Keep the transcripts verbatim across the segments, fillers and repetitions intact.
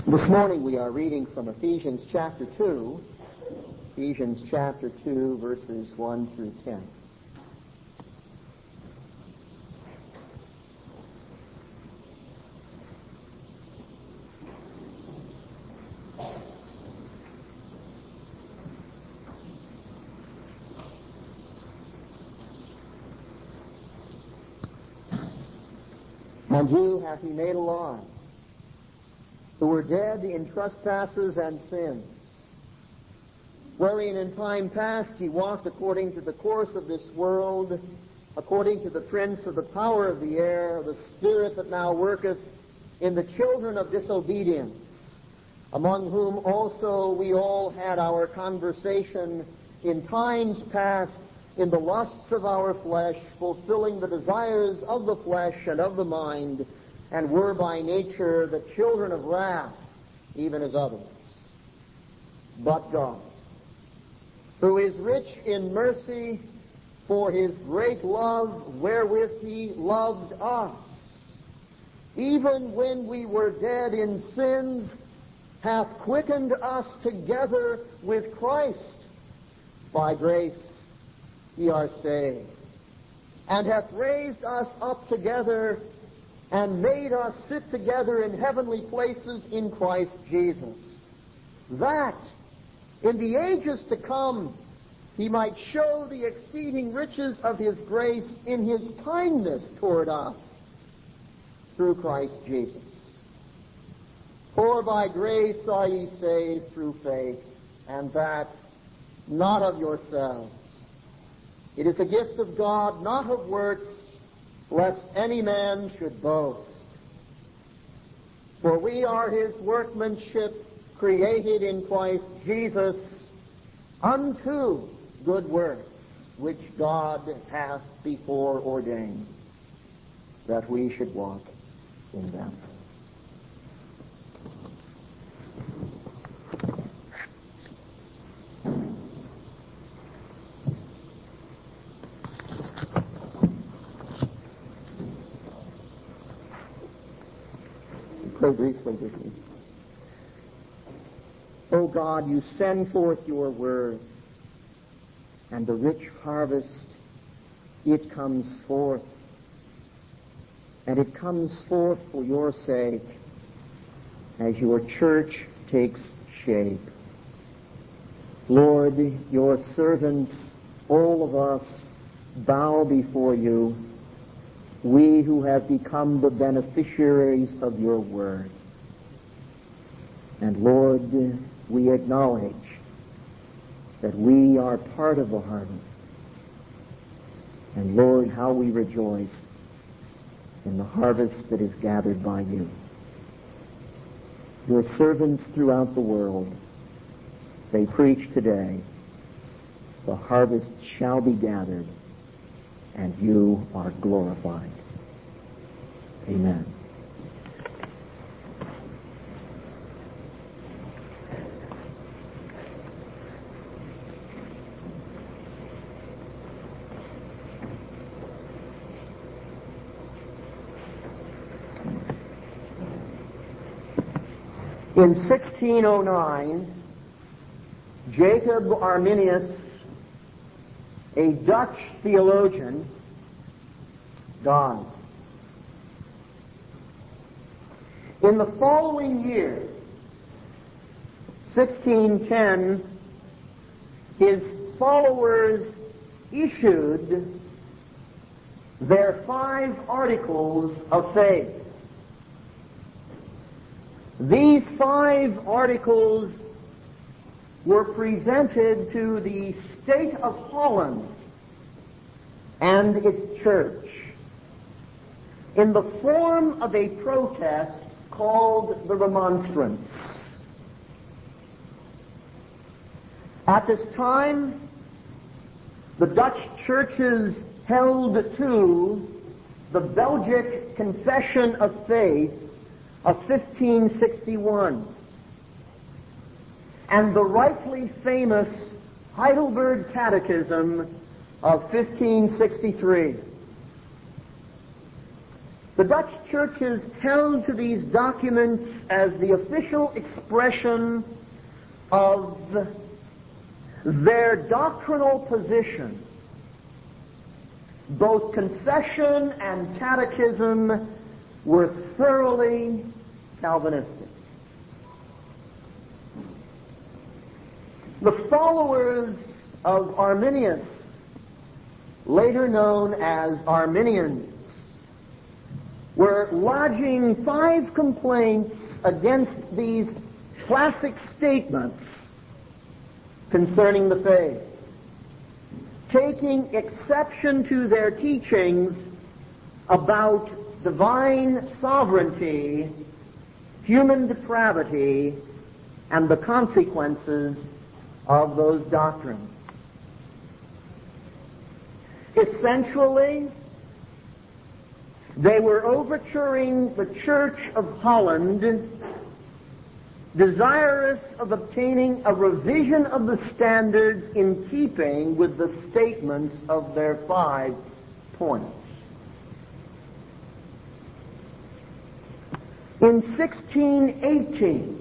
This morning we are reading from Ephesians chapter two, Ephesians chapter two, verses one through ten. And you hath he made alive, who were dead in trespasses and sins, wherein in time past ye walked according to the course of this world, according to the prince of the power of the air, the spirit that now worketh in the children of disobedience, among whom also we all had our conversation in times past, in the lusts of our flesh, fulfilling the desires of the flesh and of the mind, and were by nature the children of wrath, even as others. But God, who is rich in mercy, for his great love wherewith he loved us, even when we were dead in sins, hath quickened us together with Christ. By grace ye are saved, and hath raised us up together and made us sit together in heavenly places in Christ Jesus, that in the ages to come he might show the exceeding riches of his grace in his kindness toward us through Christ Jesus. For by grace are ye saved through faith, and that not of yourselves. It is a gift of God, not of works, lest any man should boast. For we are his workmanship, created in Christ Jesus, unto good works, which God hath before ordained, that we should walk in them. Pray briefly with me. O God, you send forth your word, and the rich harvest, it comes forth. And it comes forth for your sake as your church takes shape. Lord, your servants, all of us, bow before you, we who have become the beneficiaries of your word. And Lord, we acknowledge that we are part of the harvest. And Lord, how we rejoice in the harvest that is gathered by you. Your servants throughout the world, they preach today, the harvest shall be gathered, and you are glorified. Amen. In sixteen oh nine, Jacob Arminius, a Dutch theologian, died. In the following year, sixteen ten, his followers issued their five articles of faith. These five articles were presented to the state of Holland and its church in the form of a protest called the Remonstrance. At this time, the Dutch churches held to the Belgic Confession of Faith of fifteen sixty-one and the rightly famous Heidelberg Catechism of fifteen sixty-three. The Dutch churches held to these documents as the official expression of their doctrinal position. Both confession and catechism were thoroughly Calvinistic. The followers of Arminius, later known as Arminians, were lodging five complaints against these classic statements concerning the faith, taking exception to their teachings about divine sovereignty, human depravity, and the consequences of those doctrines. Essentially, they were overturing the Church of Holland, desirous of obtaining a revision of the standards in keeping with the statements of their five points. In sixteen eighteen,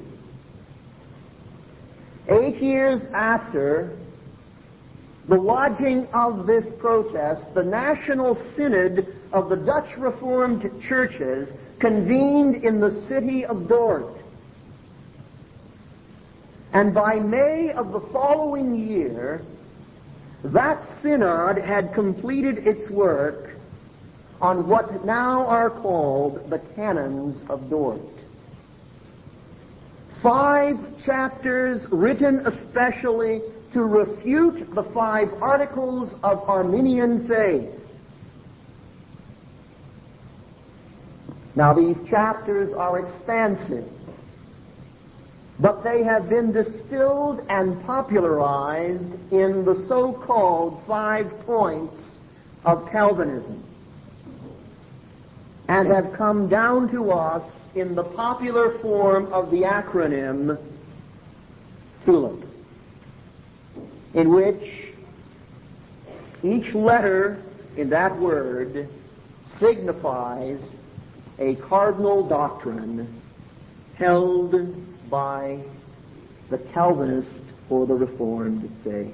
eight years after the lodging of this protest, the National Synod of the Dutch Reformed Churches convened in the city of Dort. And by May of the following year, that synod had completed its work on what now are called the Canons of Dort. Five chapters written especially to refute the five articles of Arminian faith. Now, these chapters are expansive, but they have been distilled and popularized in the so-called five points of Calvinism, and have come down to us in the popular form of the acronym TULIP, in which each letter in that word signifies a cardinal doctrine held by the Calvinist or the Reformed faith.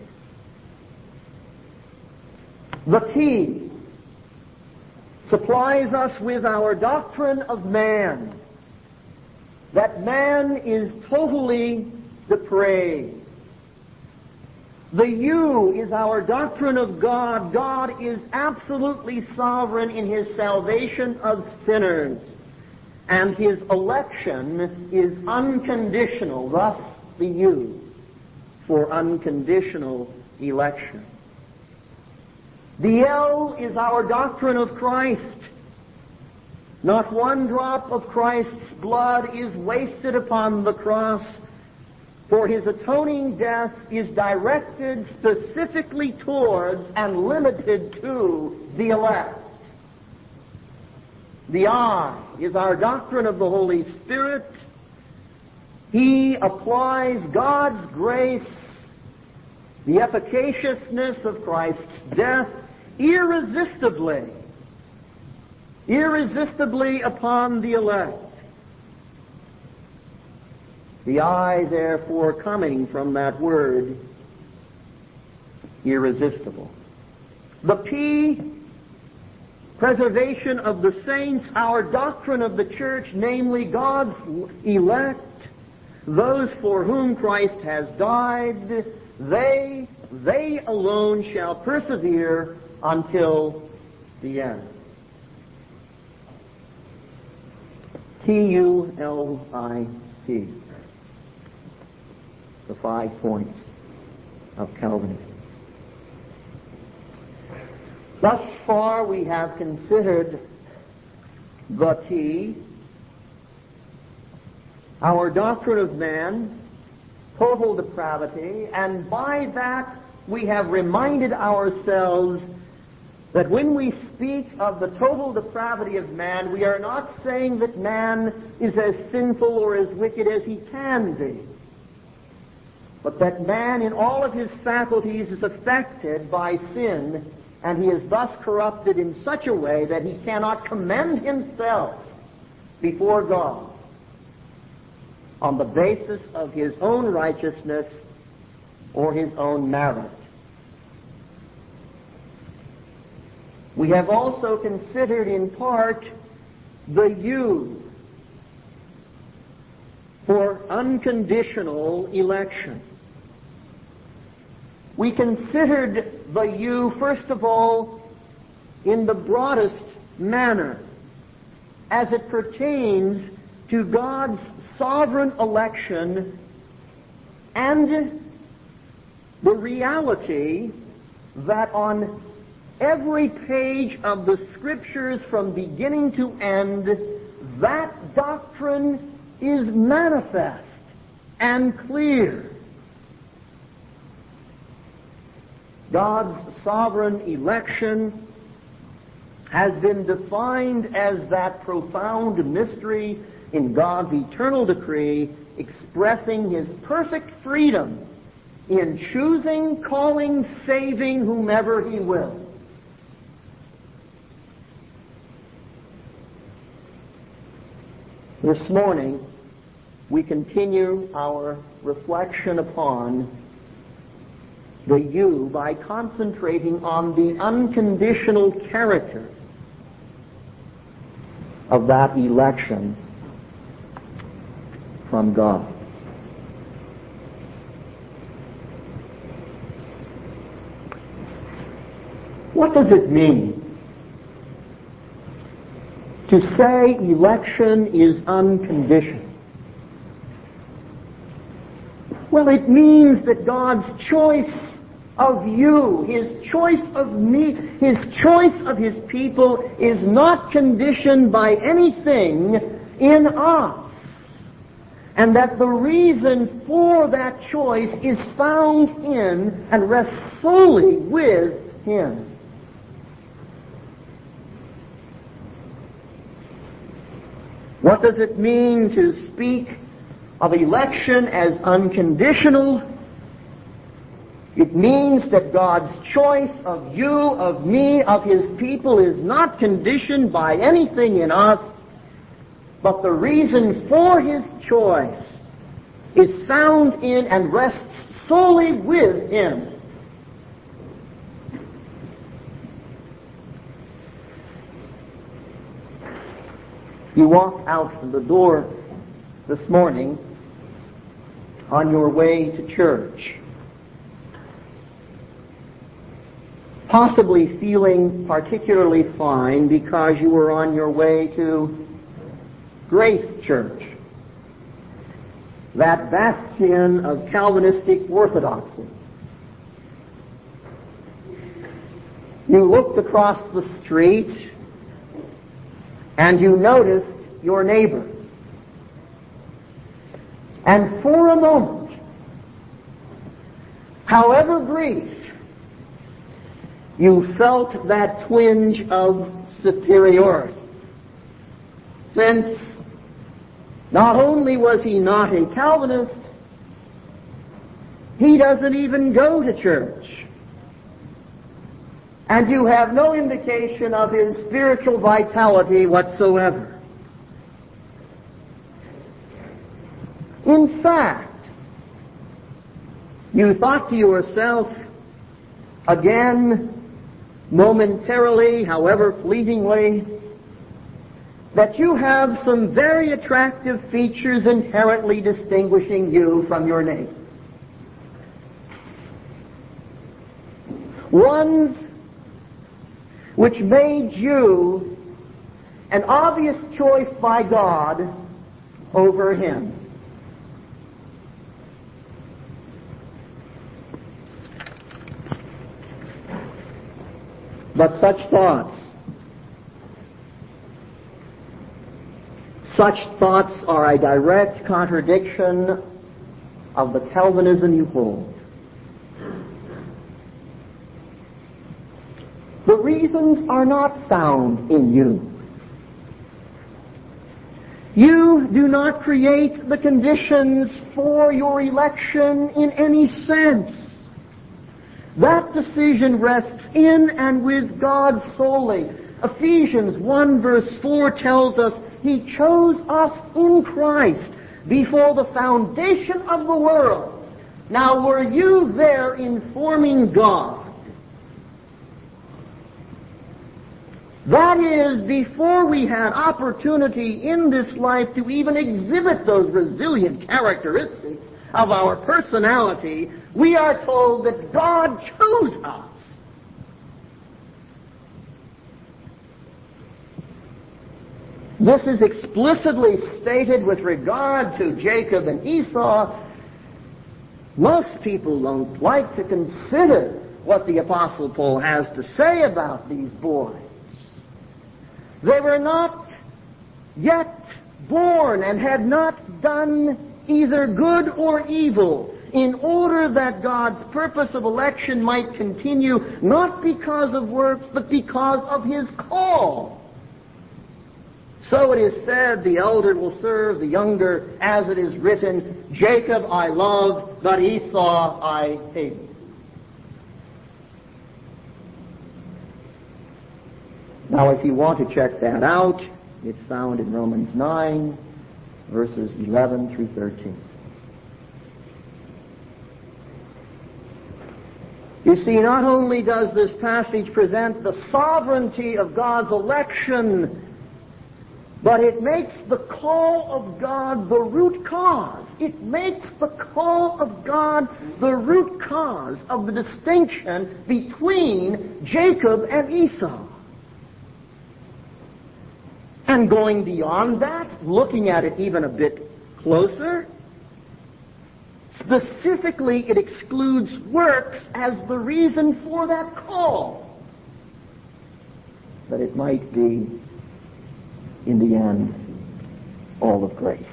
The T supplies us with our doctrine of man, that man is totally depraved. The U is our doctrine of God. God is absolutely sovereign in His salvation of sinners, and His election is unconditional, thus the U for unconditional election. The L is our doctrine of Christ. Not one drop of Christ's blood is wasted upon the cross, for His atoning death is directed specifically towards and limited to the elect. The I is our doctrine of the Holy Spirit. He applies God's grace, the efficaciousness of Christ's death, irresistibly, irresistibly upon the elect. The I, therefore, coming from that word, irresistible. The P, preservation of the saints, our doctrine of the church, namely God's elect, those for whom Christ has died, they, they alone shall persevere until the end. T U L I P. The five points of Calvinism. Thus far we have considered the T, our doctrine of man, total depravity, and by that we have reminded ourselves that when we speak of the total depravity of man, we are not saying that man is as sinful or as wicked as he can be, but that man in all of his faculties is affected by sin and he is thus corrupted in such a way that he cannot commend himself before God on the basis of his own righteousness or his own merit. We have also considered in part the you for unconditional election. We considered the you, first of all, in the broadest manner, as it pertains to God's sovereign election and the reality that on every page of the Scriptures from beginning to end, that doctrine is manifest and clear. God's sovereign election has been defined as that profound mystery in God's eternal decree, expressing his perfect freedom in choosing, calling, saving whomever he will. This morning, we continue our reflection upon the you by concentrating on the unconditional character of that election from God. What does it mean to say election is unconditional? Well, it means that God's choice of you, his choice of me, his choice of his people is not conditioned by anything in us. And that the reason for that choice is found in and rests solely with him. What does it mean to speak of election as unconditional? It means that God's choice of you, of me, of his people is not conditioned by anything in us, but the reason for his choice is found in and rests solely with him. You walk out from the door this morning on your way to church, possibly feeling particularly fine because you were on your way to Grace Church, that bastion of Calvinistic orthodoxy. You looked across the street and you noticed your neighbor. And for a moment, however brief, you felt that twinge of superiority. Since not only was he not a Calvinist, he doesn't even go to church. And you have no indication of his spiritual vitality whatsoever. In fact, you thought to yourself, again, momentarily, however fleetingly, that you have some very attractive features inherently distinguishing you from your neighbor. Ones which made you an obvious choice by God over him. But such thoughts, such thoughts are a direct contradiction of the Calvinism you hold. The reasons are not found in you. You do not create the conditions for your election in any sense. That decision rests in and with God solely. Ephesians one verse four tells us He chose us in Christ before the foundation of the world. Now, were you there informing God? That is, before we had opportunity in this life to even exhibit those resilient characteristics of our personality, we are told that God chose us. This is explicitly stated with regard to Jacob and Esau. Most people don't like to consider what the Apostle Paul has to say about these boys. They were not yet born and had not done either good or evil, in order that God's purpose of election might continue, not because of works, but because of His call. So it is said, the elder will serve the younger, as it is written, Jacob I loved, but Esau I hated. Now, if you want to check that out, it's found in Romans nine, verses eleven through thirteen. You see, not only does this passage present the sovereignty of God's election, but it makes the call of God the root cause. It makes the call of God the root cause of the distinction between Jacob and Esau. And going beyond that, looking at it even a bit closer, specifically it excludes works as the reason for that call. But it might be, in the end, all of grace.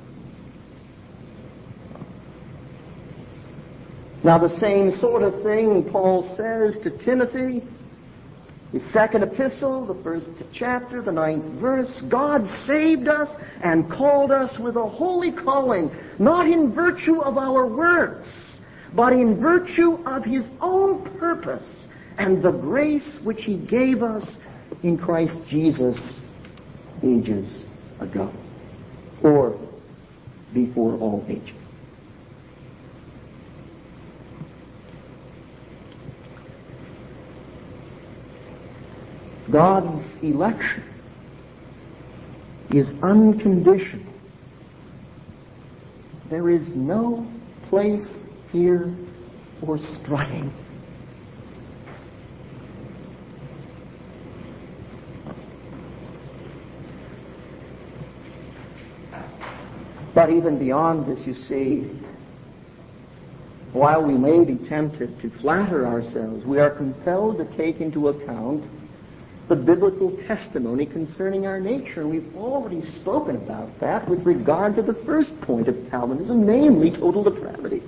Now, the same sort of thing Paul says to Timothy, his second epistle, the first chapter, the ninth verse. God saved us and called us with a holy calling, not in virtue of our works, but in virtue of His own purpose and the grace which He gave us in Christ Jesus ages ago, or before all ages. God's election is unconditional. There is no place here for strutting. But even beyond this, you see, while we may be tempted to flatter ourselves, we are compelled to take into account the biblical testimony concerning our nature. We've already spoken about that with regard to the first point of Calvinism, namely total depravity.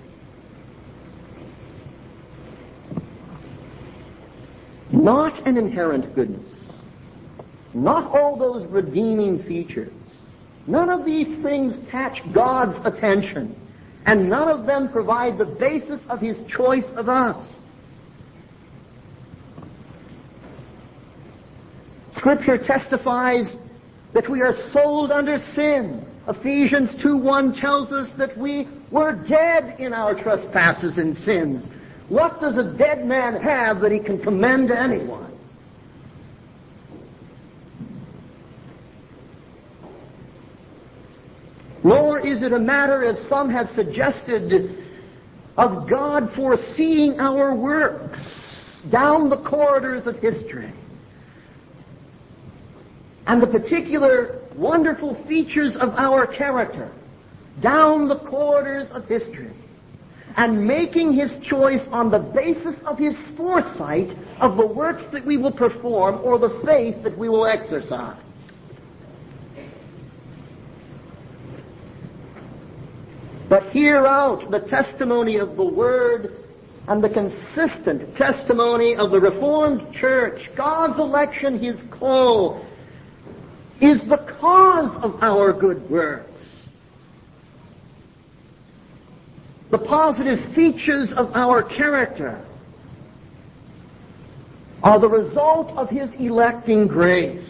Not an inherent goodness. Not all those redeeming features. None of these things catch God's attention, and none of them provide the basis of His choice of us. Scripture testifies that we are sold under sin. Ephesians two one tells us that we were dead in our trespasses and sins. What does a dead man have that he can commend to anyone? Nor is it a matter, as some have suggested, of God foreseeing our works down the corridors of history and the particular wonderful features of our character down the corridors of history, and making His choice on the basis of His foresight of the works that we will perform or the faith that we will exercise. But hear out the testimony of the Word and the consistent testimony of the Reformed Church. God's election, His call, is the cause of our good works. The positive features of our character are the result of His electing grace.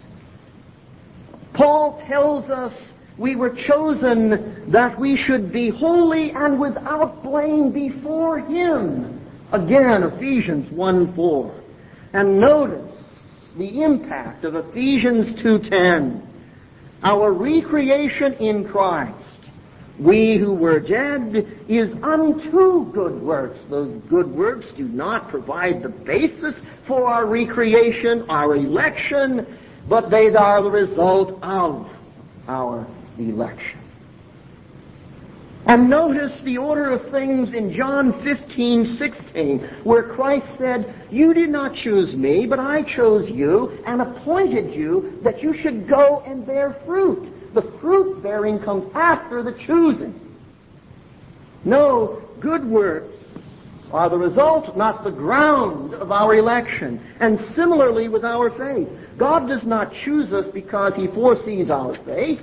Paul tells us we were chosen that we should be holy and without blame before Him. Again, Ephesians one four. And notice the impact of Ephesians two ten. Our recreation in Christ, we who were dead, is unto good works. Those good works do not provide the basis for our recreation, our election, but they are the result of our election. And notice the order of things in John fifteen sixteen, where Christ said, "You did not choose me, but I chose you and appointed you that you should go and bear fruit." The fruit bearing comes after the choosing. No, good works are the result, not the ground, of our election. And similarly with our faith. God does not choose us because He foresees our faith.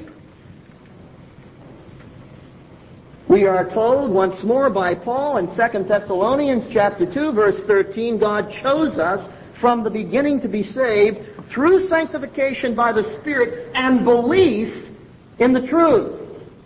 We are told once more by Paul in Second Thessalonians chapter two, verse thirteen, God chose us from the beginning to be saved through sanctification by the Spirit and belief in the truth.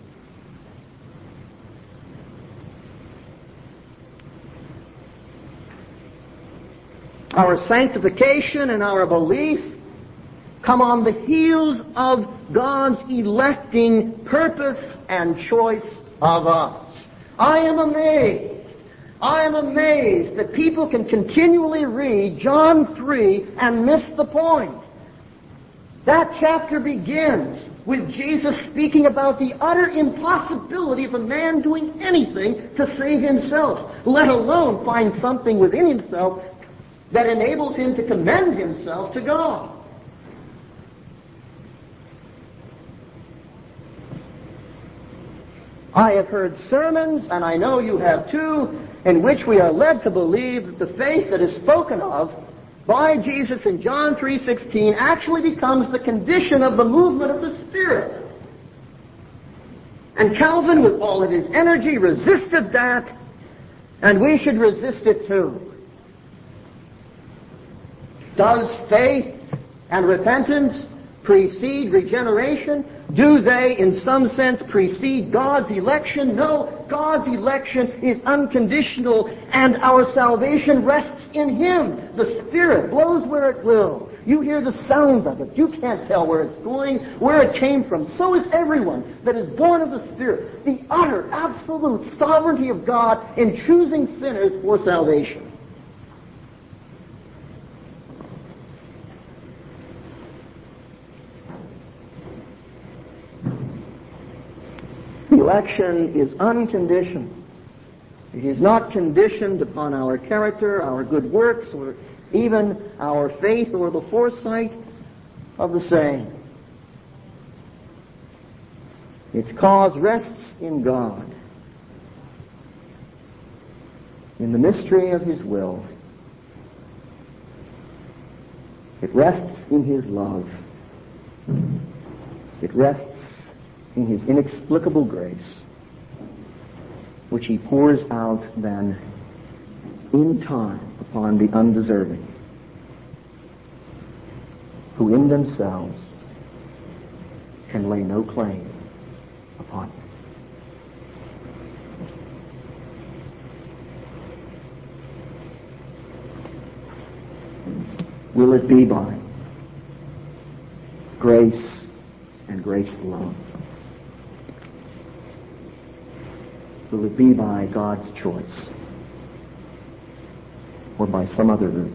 Our sanctification and our belief come on the heels of God's electing purpose and choice of us. I am amazed. I am amazed that people can continually read John three and miss the point. That chapter begins with Jesus speaking about the utter impossibility of a man doing anything to save himself, let alone find something within himself that enables him to commend himself to God. I have heard sermons, and I know you have too, in which we are led to believe that the faith that is spoken of by Jesus in John three sixteen actually becomes the condition of the movement of the Spirit. And Calvin, with all of his energy, resisted that, and we should resist it too. Does faith and repentance precede regeneration? Do they, in some sense, precede God's election? No, God's election is unconditional, and our salvation rests in Him. The Spirit blows where it will. You hear the sound of it. You can't tell where it's going, where it came from. So is everyone that is born of the Spirit. The utter, absolute sovereignty of God in choosing sinners for salvation. Election is unconditioned. It is not conditioned upon our character, our good works, or even our faith or the foresight of the same. Its cause rests in God, in the mystery of His will. It rests in His love. It rests in His inexplicable grace, which He pours out then in time upon the undeserving, who in themselves can lay no claim upon Him. Will it be by grace and grace alone? Will it be by God's choice or by some other route?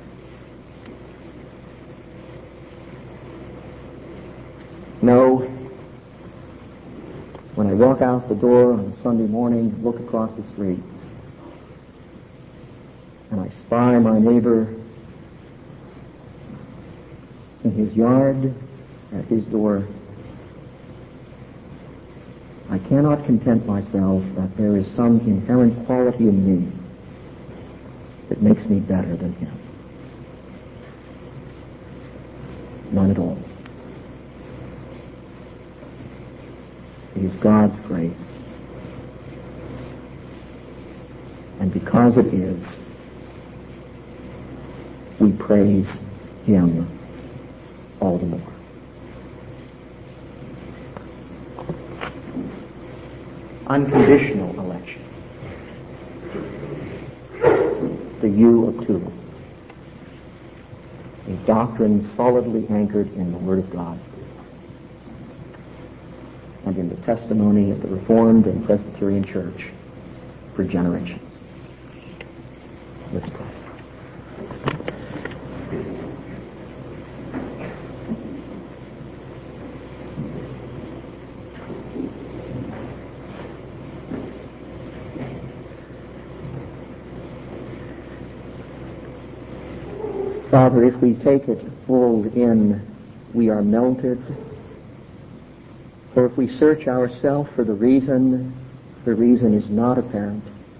No. When I walk out the door on a Sunday morning, look across the street, and I spy my neighbor in his yard, at his door, I cannot content myself that there is some inherent quality in me that makes me better than him. None at all. It is God's grace. And because it is, we praise him all the more. Unconditional election. The U of Tulu. A doctrine solidly anchored in the Word of God and in the testimony of the Reformed and Presbyterian Church for generations. Let's pray. Father, if we take it full in, we are melted. For if we search ourselves for the reason, the reason is not apparent.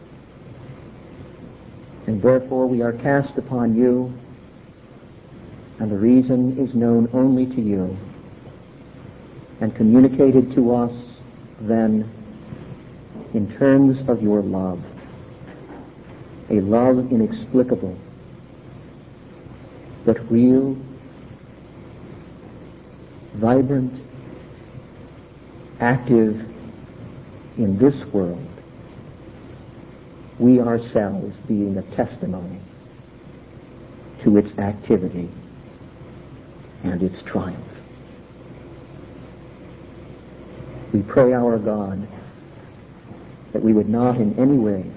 And therefore we are cast upon you, and the reason is known only to you, and communicated to us then in terms of your love, a love inexplicable, but real, vibrant, active in this world, we ourselves being a testimony to its activity and its triumph. We pray, our God, that we would not in any way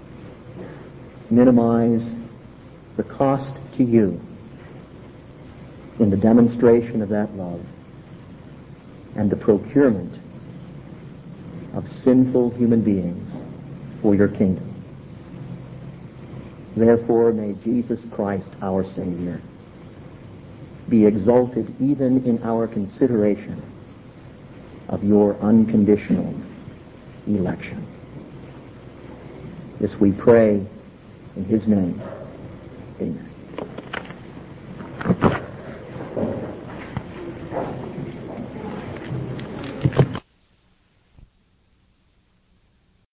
minimize the cost to you in the demonstration of that love and the procurement of sinful human beings for your kingdom. Therefore, may Jesus Christ, our Savior, be exalted even in our consideration of your unconditional election. This we pray in his name. Amen.